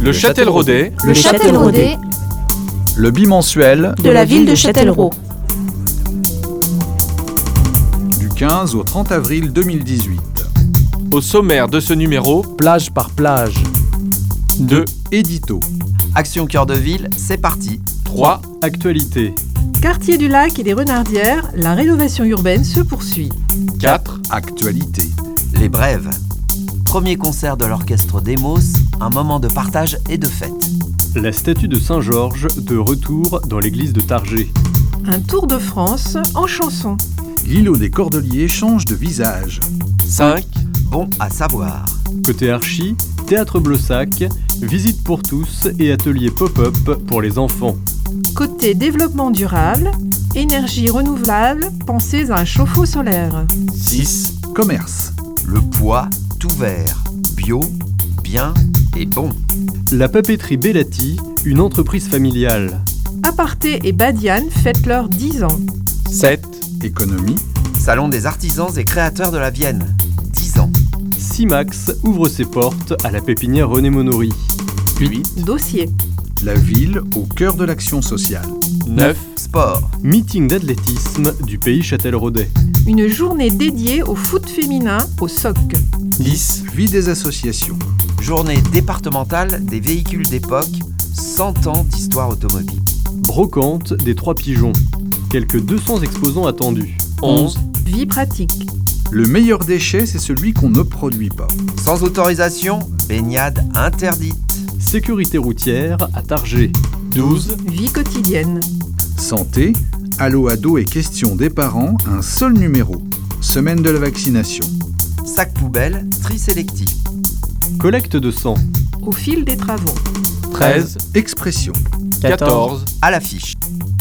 Le Châtelleraudais. Le Châtelleraudais Le bimensuel de la ville de Châtellerault. Du 15 au 30 avril 2018. Au sommaire de ce numéro, Plage par plage. 2, Édito. Action Cœur de Ville, c'est parti. 3, Actualité. Quartier du Lac et des Renardières, la rénovation urbaine se poursuit. 4, Actualité. Les Brèves. Premier concert de l'orchestre Demos, un moment de partage et de fête. La statue de Saint-Georges de retour dans l'église de Targé. Un tour de France en chanson. L'îlot des Cordeliers change de visage. 5, Bon à savoir. Côté archi, théâtre Blossac, visite pour tous et atelier pop-up pour les enfants. Côté développement durable, énergie renouvelable, pensez à un chauffe-eau solaire. 6, Commerce. Le poids, tout vert. Bio, bien et bon. La papeterie Bellati, une entreprise familiale. Aparté et Badiane fêtent leurs 10 ans. 7, Économie. Salon des artisans et créateurs de la Vienne. 10 ans. Simax ouvre ses portes à la pépinière René Monory. 8, Dossier. La ville au cœur de l'action sociale. 9, Sport. Meeting d'athlétisme du pays Châtelleraudais. Une journée dédiée au foot féminin au SOC. 10, Vie des associations. Journée départementale des véhicules d'époque. 100 ans d'histoire automobile. Brocante des Trois Pigeons. Quelques 200 exposants attendus. 11, Vie pratique. Le meilleur déchet, c'est celui qu'on ne produit pas. Sans autorisation, baignade interdite. Sécurité routière à Targé. 12, Vie quotidienne. Santé. Allo Ado et questions des parents, un seul numéro. Semaine de la vaccination. Sac poubelle, tri sélectif. Collecte de sang. Au fil des travaux. 13, Expression. 14, À l'affiche.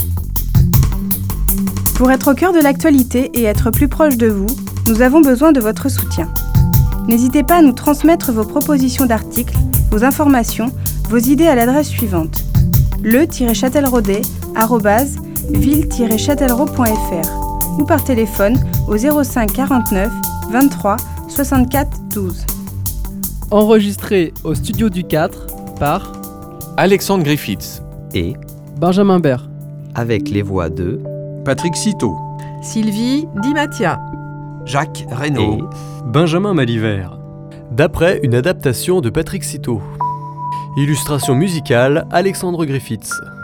Pour être au cœur de l'actualité et être plus proche de vous, nous avons besoin de votre soutien. N'hésitez pas à nous transmettre vos propositions d'articles, vos informations, vos idées à l'adresse suivante: le-châtelleraudais@ville-châtellerault.fr ou par téléphone au 05 49 23 64 12. Enregistré au studio du 4 par Alexandre Griffiths, Et Benjamin Bert. avec les voix de Patrick Citeau. Sylvie Di Mattia. Jacques Reynaud. Benjamin Malivert. D'après une adaptation de Patrick Citeau. Illustration musicale Alexandre Griffiths.